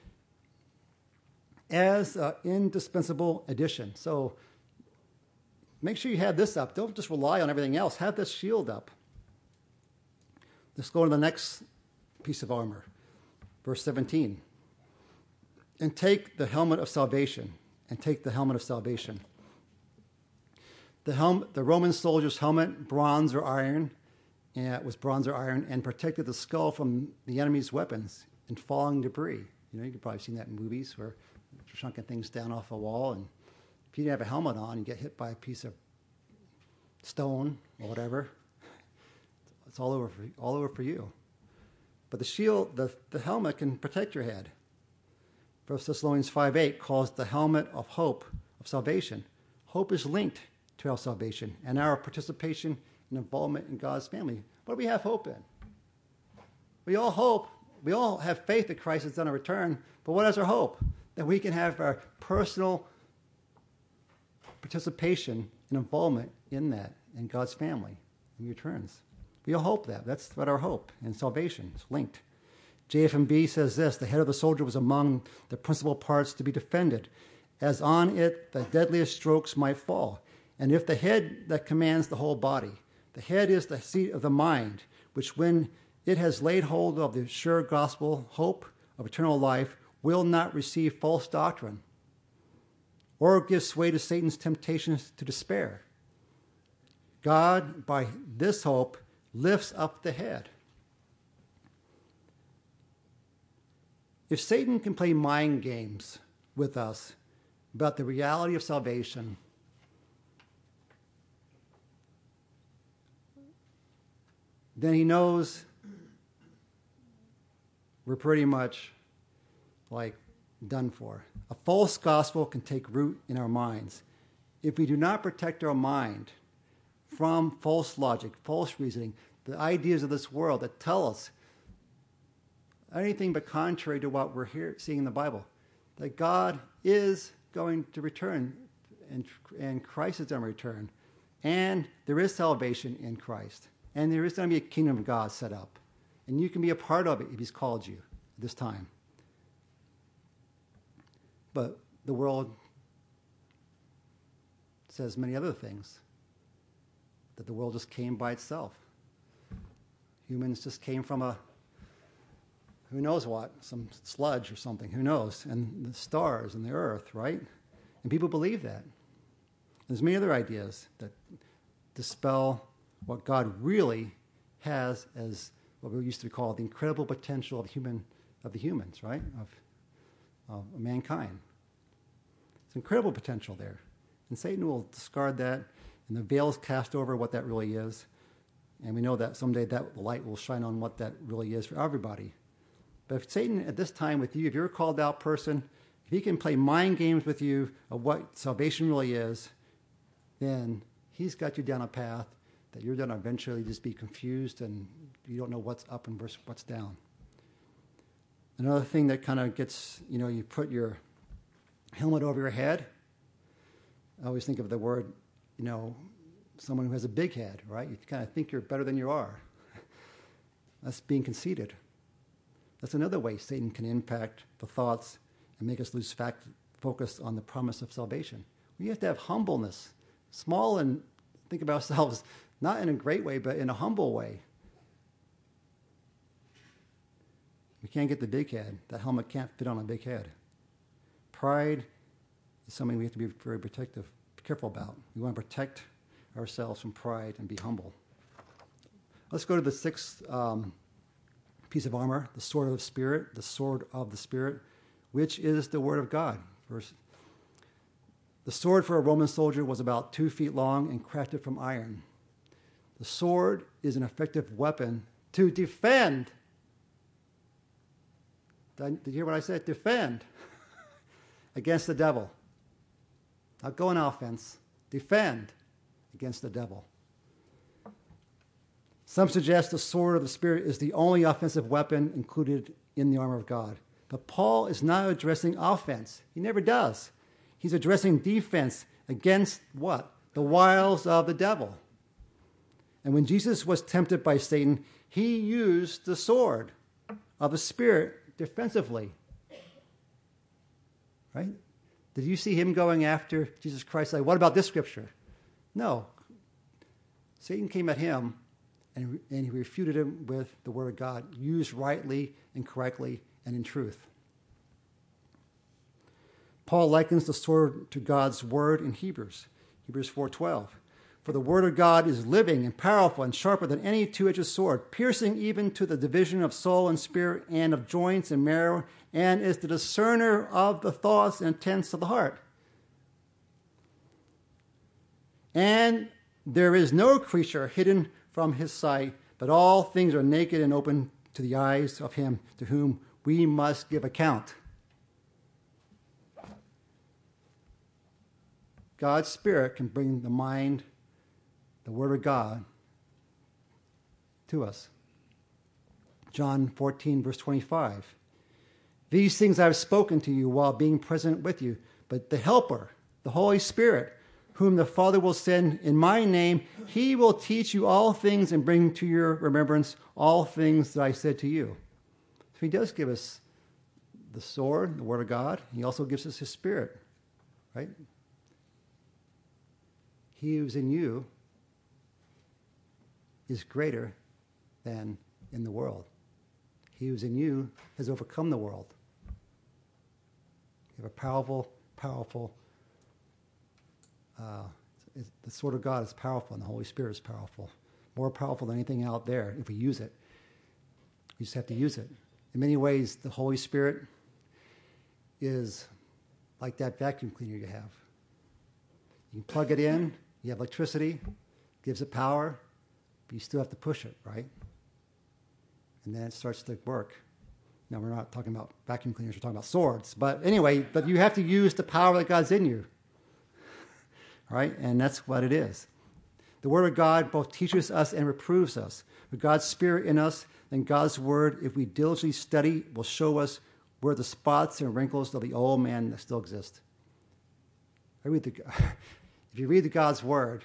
as an indispensable addition. So make sure you have this up. Don't just rely on everything else. Have this shield up. Let's go to the next piece of armor. Verse seventeen. And take the helmet of salvation. And take the helmet of salvation. The, helm, the Roman soldier's helmet, bronze or iron, and it was bronze or iron, and protected the skull from the enemy's weapons and falling debris. You know, you've probably seen that in movies where they're chunking things down off a wall, and if you didn't have a helmet on, you get hit by a piece of stone or whatever. It's all over for, all over for you. But the shield, the, the helmet can protect your head. First Thessalonians five eight calls the helmet of hope, of salvation. Hope is linked to our salvation and our participation and involvement in God's family. What do we have hope in? We all hope, we all have faith that Christ is going to return, but what is our hope? That we can have our personal participation and involvement in that, in God's family, when He returns. We all hope that. That's what our hope and salvation is linked. J F M B says this, the head of the soldier was among the principal parts to be defended, as on it the deadliest strokes might fall. And if the head that commands the whole body, the head is the seat of the mind, which when it has laid hold of the sure gospel hope of eternal life, will not receive false doctrine. or give sway to Satan's temptations to despair. God, by this hope, lifts up the head. If Satan can play mind games with us about the reality of salvation, then he knows we're pretty much like done for. A false gospel can take root in our minds. If we do not protect our mind from false logic, false reasoning, the ideas of this world that tell us anything but contrary to what we're here seeing in the Bible, that God is going to return and, and Christ is going to return, and there is salvation in Christ, and there is going to be a kingdom of God set up, and you can be a part of it if he's called you at this time. But the world says many other things, that the world just came by itself. Humans just came from a who knows what, some sludge or something, who knows, and the stars and the earth, right? And people believe that. There's many other ideas that dispel what God really has as what we used to call the incredible potential of human, of the humans, right? Of, of mankind. It's incredible potential there. And Satan will discard that, and the veil is cast over what that really is. And we know that someday that light will shine on what that really is for everybody. But if Satan at this time with you, if you're a called out person, if he can play mind games with you of what salvation really is, then he's got you down a path that you're going to eventually just be confused and you don't know what's up and versus what's down. Another thing that kind of gets, you know, you put your helmet over your head. I always think of the word, you know, someone who has a big head, right? You kind of think you're better than you are. That's being conceited. That's another way Satan can impact the thoughts and make us lose fact, focus on the promise of salvation. We have to have humbleness, small, and think of ourselves not in a great way, but in a humble way. We can't get the big head. That helmet can't fit on a big head. Pride is something we have to be very protective, careful about. We want to protect ourselves from pride and be humble. Let's go to the sixth um, piece of armor, the sword of the Spirit, the sword of the Spirit, which is the Word of God. Verse, the sword for a Roman soldier was about two feet long and crafted from iron. The sword is an effective weapon to defend. Did you hear what I said? Defend against the devil. Not go on offense. Defend against the devil. Some suggest the sword of the Spirit is the only offensive weapon included in the armor of God. But Paul is not addressing offense. He never does. He's addressing defense against what? The wiles of the devil. And when Jesus was tempted by Satan, he used the sword of the Spirit defensively. Right? Did you see him going after Jesus Christ? Like, what about this scripture? No. Satan came at him and, and he refuted him with the word of God, used rightly and correctly and in truth. Paul likens the sword to God's word in Hebrews, Hebrews four twelve. For the word of God is living and powerful and sharper than any two-edged sword, piercing even to the division of soul and spirit and of joints and marrow, and is the discerner of the thoughts and intents of the heart. And there is no creature hidden from his sight, but all things are naked and open to the eyes of him to whom we must give account. God's Spirit can bring the mind, the Word of God, to us. John fourteen, verse twenty-five. These things I have spoken to you while being present with you, but the Helper, the Holy Spirit, whom the Father will send in my name, he will teach you all things and bring to your remembrance all things that I said to you. So he does give us the sword, the Word of God. He also gives us his Spirit, right? He who's in you is greater than in the world. He who's in you has overcome the world. You have a powerful, powerful Uh, it's, the Sword of God is powerful, and the Holy Spirit is powerful. More powerful than anything out there if we use it. We just have to use it. In many ways, the Holy Spirit is like that vacuum cleaner you have. You can plug it in, you have electricity, gives it power, but you still have to push it, right? And then it starts to work. Now, we're not talking about vacuum cleaners, we're talking about swords. But anyway, but you have to use the power that God's in you, right? And that's what it is. The Word of God both teaches us and reproves us. With God's Spirit in us, then God's Word, if we diligently study, will show us where the spots and wrinkles of the old man that still exist. I read the, if you read the God's Word,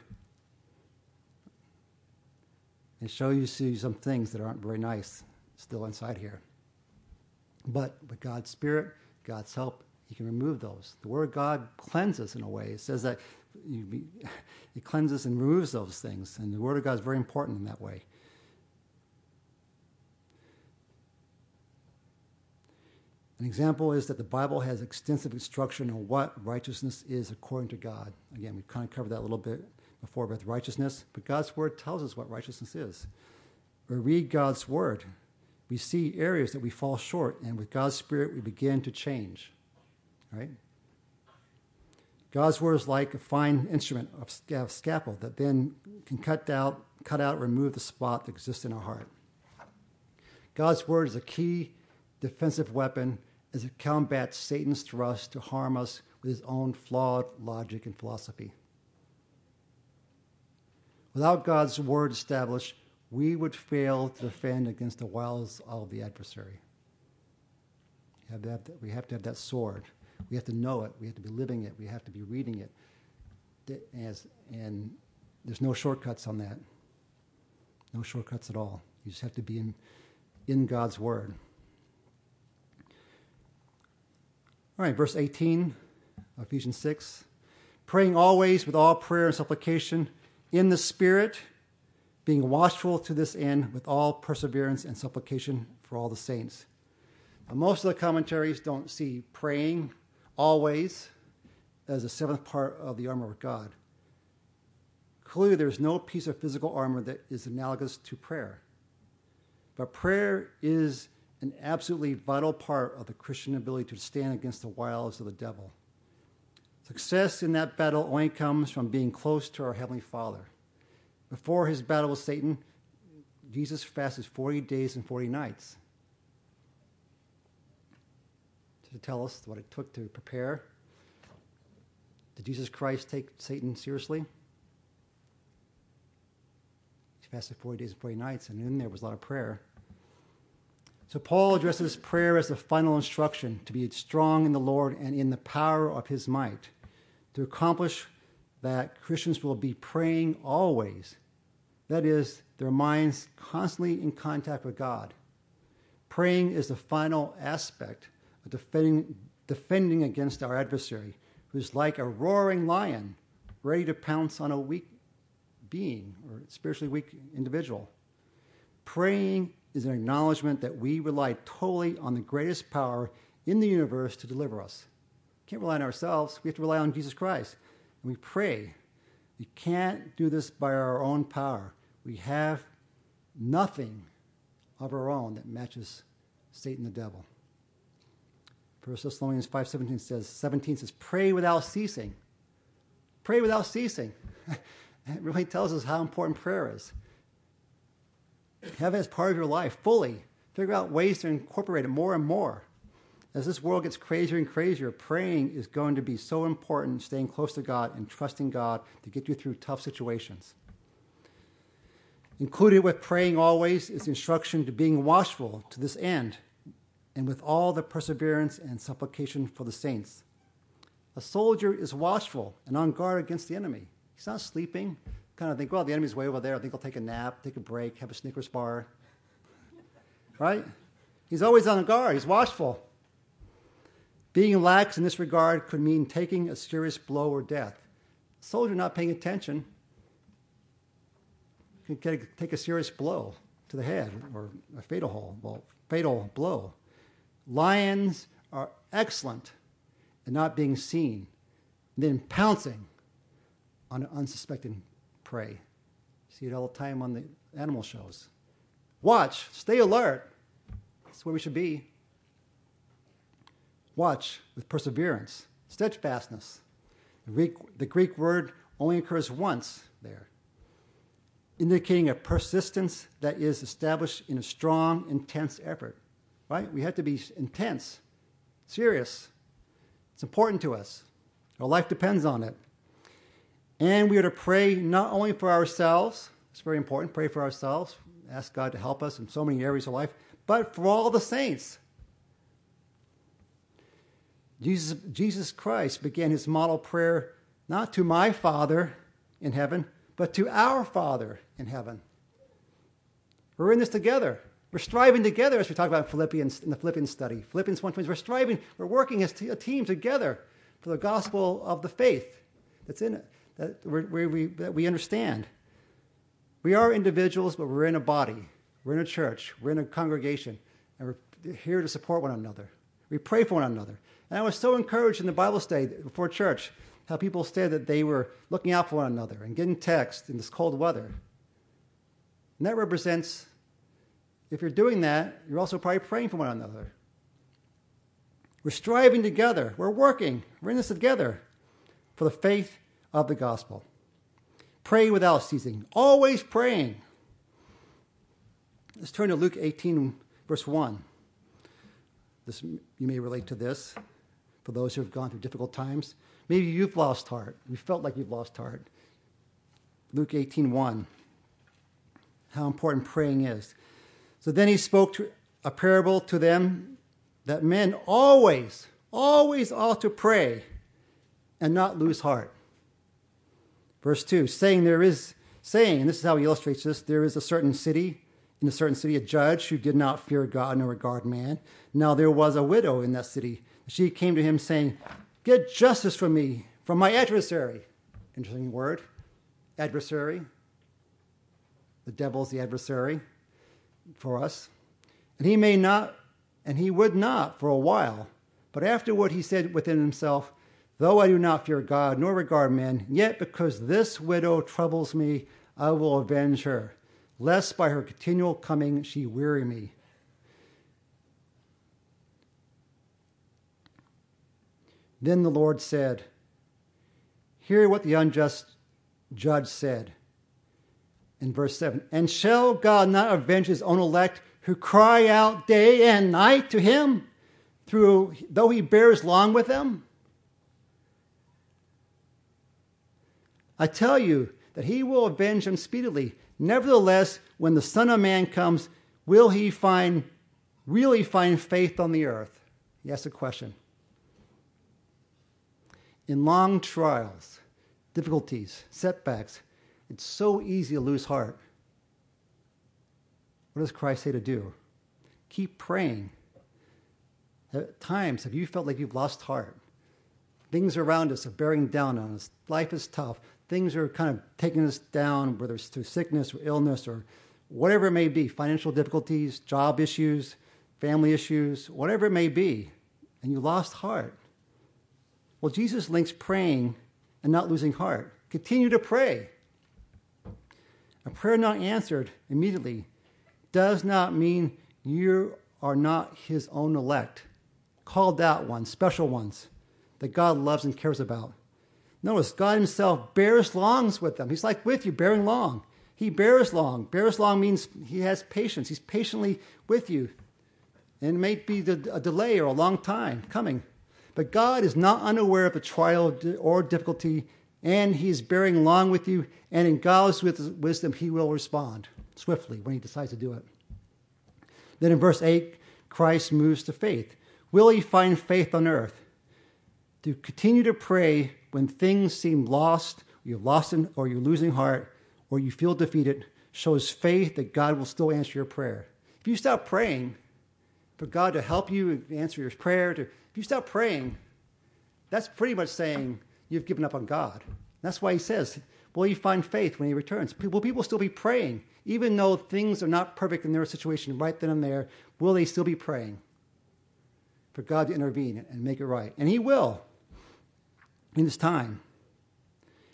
it shows you some things that aren't very nice still inside here. But with God's Spirit, God's help, He can remove those. The Word of God cleanses in a way. It says that you be, it cleanses and removes those things. And the Word of God is very important in that way. An example is that the Bible has extensive instruction on what righteousness is according to God. Again, we kind of covered that a little bit before with righteousness, but God's Word tells us what righteousness is. We read God's Word, we see areas that we fall short, and with God's Spirit, we begin to change. Right? God's Word is like a fine instrument of scalpel that then can cut out, cut out, remove the spot that exists in our heart. God's Word is a key defensive weapon as it combats Satan's thrust to harm us with his own flawed logic and philosophy. Without God's Word established, we would fail to defend against the wiles of the adversary. We have to have that, we have to have that sword. We have to know it. We have to be living it. We have to be reading it. As, and there's no shortcuts on that. No shortcuts at all. You just have to be in, in God's Word. All right, verse eighteen, Ephesians six. Praying always with all prayer and supplication in the Spirit, being watchful to this end with all perseverance and supplication for all the saints. Now, most of the commentaries don't see praying always as the seventh part of the armor of God. Clearly, there's no piece of physical armor that is analogous to prayer. But prayer is an absolutely vital part of the Christian ability to stand against the wiles of the devil. Success in that battle only comes from being close to our Heavenly Father. Before his battle with Satan, Jesus fasted forty days and forty nights to tell us what it took to prepare. Did Jesus Christ take Satan seriously? He fasted forty days and forty nights, and in there was a lot of prayer. So Paul addresses prayer as the final instruction to be strong in the Lord and in the power of his might. To accomplish that, Christians will be praying always. That is, their minds constantly in contact with God. Praying is the final aspect of defending, defending against our adversary, who is like a roaring lion, ready to pounce on a weak being or spiritually weak individual. Praying is an acknowledgement that we rely totally on the greatest power in the universe to deliver us. We can't rely on ourselves. We have to rely on Jesus Christ. And we pray. We can't do this by our own power. We have nothing of our own that matches Satan the devil. First Thessalonians five seventeen says, seventeen says, pray without ceasing. Pray without ceasing. It really tells us how important prayer is. Have it as part of your life fully. Figure out ways to incorporate it more and more. As this world gets crazier and crazier, praying is going to be so important, staying close to God and trusting God to get you through tough situations. Included with praying always is the instruction to being watchful to this end, and with all the perseverance and supplication for the saints. A soldier is watchful and on guard against the enemy. He's not sleeping. Kind of think, well, the enemy's way over there. I think I'll take a nap, take a break, have a Snickers bar. Right? He's always on guard. He's watchful. Being lax in this regard could mean taking a serious blow or death. A soldier not paying attention can get, take a serious blow to the head or a fatal hole, well, fatal blow. Lions are excellent at not being seen, and then pouncing on an unsuspecting prey. See it all the time on the animal shows. Watch, stay alert. That's where we should be. Watch with perseverance, steadfastness. The Greek, the Greek word only occurs once there, indicating a persistence that is established in a strong, intense effort. Right? We have to be intense, serious. It's important to us. Our life depends on it. And we are to pray not only for ourselves, it's very important, pray for ourselves, ask God to help us in so many areas of life, but for all the saints. Jesus, Jesus Christ began his model prayer not to my Father in heaven, but to our Father in heaven. We're in this together. We're striving together, as we talk about in Philippians, in the Philippians study. Philippians one twenty, we're striving, we're working as a team together for the gospel of the faith that's in it, that, we're, we, that we understand. We are individuals, but we're in a body. We're in a church. We're in a congregation. And we're here to support one another. We pray for one another. And I was so encouraged in the Bible study before church how people said that they were looking out for one another and getting text in this cold weather. And that represents, if you're doing that, you're also probably praying for one another. We're striving together. We're working. We're in this together for the faith of the gospel. Pray without ceasing. Always praying. Let's turn to Luke eighteen, verse one. This, you may relate to this for those who have gone through difficult times. Maybe you've lost heart. You felt like you've lost heart. Luke eighteen, one. How important praying is. So then he spoke to a parable to them that men always, always ought to pray and not lose heart. Verse two, saying there is, saying, and this is how he illustrates this, there is a certain city, in a certain city, a judge who did not fear God nor regard man. Now there was a widow in that city. She came to him saying, get justice from me, from my adversary. Interesting word, adversary. The devil's the adversary for us. And he may not, and he would not for a while. But afterward he said within himself, though I do not fear God nor regard men, yet because this widow troubles me, I will avenge her, lest by her continual coming she weary me. Then the Lord said, hear what the unjust judge said. In verse seven, and shall God not avenge his own elect who cry out day and night to him, through though he bears long with them? I tell you that he will avenge them speedily. Nevertheless, when the Son of Man comes, will he find, really find faith on the earth? He asks a question. In long trials, difficulties, setbacks, it's so easy to lose heart. What does Christ say to do? Keep praying. At times, have you felt like you've lost heart? Things around us are bearing down on us. Life is tough. Things are kind of taking us down, whether it's through sickness or illness or whatever it may be, financial difficulties, job issues, family issues, whatever it may be, and you lost heart. Well, Jesus links praying and not losing heart. Continue to pray. A prayer not answered immediately does not mean you are not his own elect, called out ones, special ones that God loves and cares about. Notice, God himself bears longs with them. He's like with you, bearing long. He bears long. Bears long means he has patience. He's patiently with you. And it may be a delay or a long time coming. But God is not unaware of the trial or difficulty, and he is bearing long with you, and in God's wisdom, he will respond swiftly when he decides to do it. Then in verse eight, Christ moves to faith. Will he find faith on earth? To continue to pray when things seem lost, you've lost in, or you're losing heart, or you feel defeated, shows faith that God will still answer your prayer. If you stop praying for God to help you answer your prayer, to, if you stop praying, that's pretty much saying you've given up on God. That's why he says, will you find faith when he returns? Will people still be praying? Even though things are not perfect in their situation right then and there, will they still be praying for God to intervene and make it right? And he will in his time.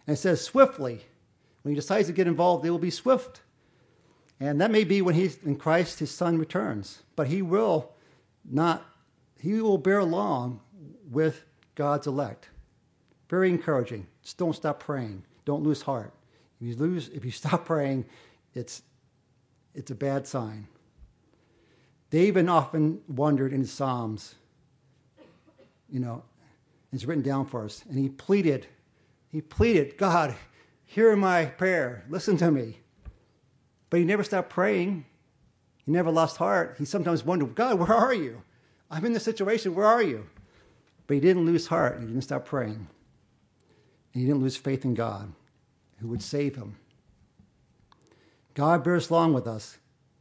And it says swiftly. When he decides to get involved, they will be swift. And that may be when he's in Christ, his son returns. But he will not, he will bear along with God's elect. Very encouraging. Just don't stop praying. Don't lose heart. If you lose, if you stop praying, it's it's a bad sign. David often wondered in his Psalms, you know, it's written down for us, and he pleaded, he pleaded, God, hear my prayer, listen to me. But he never stopped praying. He never lost heart. He sometimes wondered, God, where are you? I'm in this situation, where are you? But he didn't lose heart. He didn't stop praying. And he didn't lose faith in God, who would save him. God bears along with us.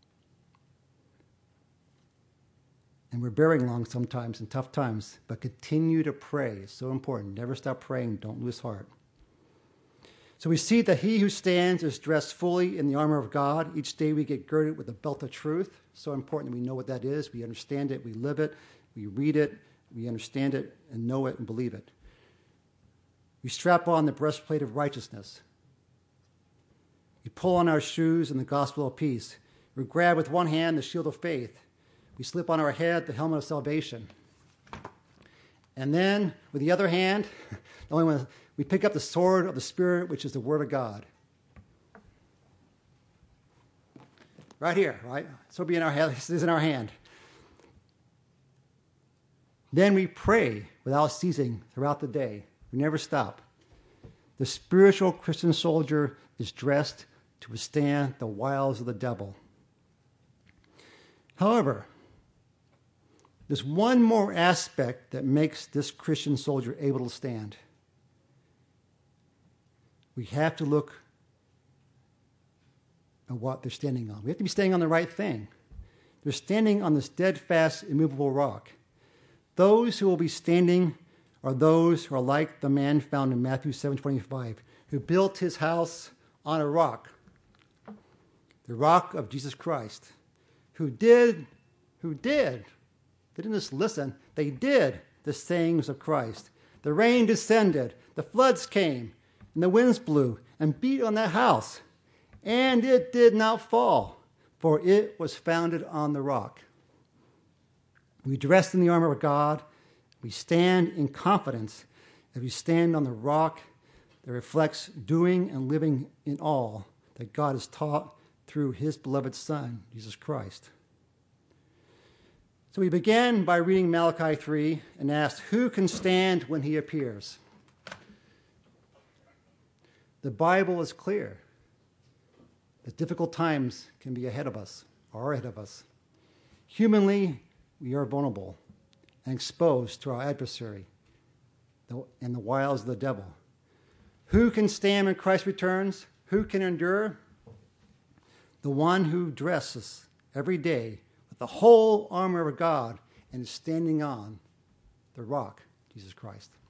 And we're bearing along sometimes in tough times, but continue to pray. It's so important. Never stop praying. Don't lose heart. So we see that he who stands is dressed fully in the armor of God. Each day we get girded with the belt of truth. So important that we know what that is. We understand it. We live it. We read it. We understand it and know it and believe it. We strap on the breastplate of righteousness. We pull on our shoes in the gospel of peace. We grab with one hand the shield of faith. We slip on our head the helmet of salvation. And then, with the other hand, the only one, we pick up the sword of the Spirit, which is the Word of God. Right here, right? So be in our hand. This is in our hand. Then we pray without ceasing throughout the day. We never stop. The spiritual Christian soldier is dressed to withstand the wiles of the devil. However, there's one more aspect that makes this Christian soldier able to stand. We have to look at what they're standing on. We have to be standing on the right thing. They're standing on this steadfast, immovable rock. Those who will be standing are those who are like the man found in Matthew seven twenty-five, who built his house on a rock, the rock of Jesus Christ, who did, who did, they didn't just listen, they did the sayings of Christ. The rain descended, the floods came, and the winds blew and beat on that house, and it did not fall, for it was founded on the rock. We dress in the armor of God. We stand in confidence as we stand on the rock that reflects doing and living in all that God has taught through his beloved Son, Jesus Christ. So we began by reading Malachi three and asked, who can stand when he appears? The Bible is clear that difficult times can be ahead of us, are ahead of us. Humanly, we are vulnerable and exposed to our adversary and the wiles of the devil. Who can stand when Christ returns? Who can endure? The one who dresses every day with the whole armor of God and is standing on the rock, Jesus Christ.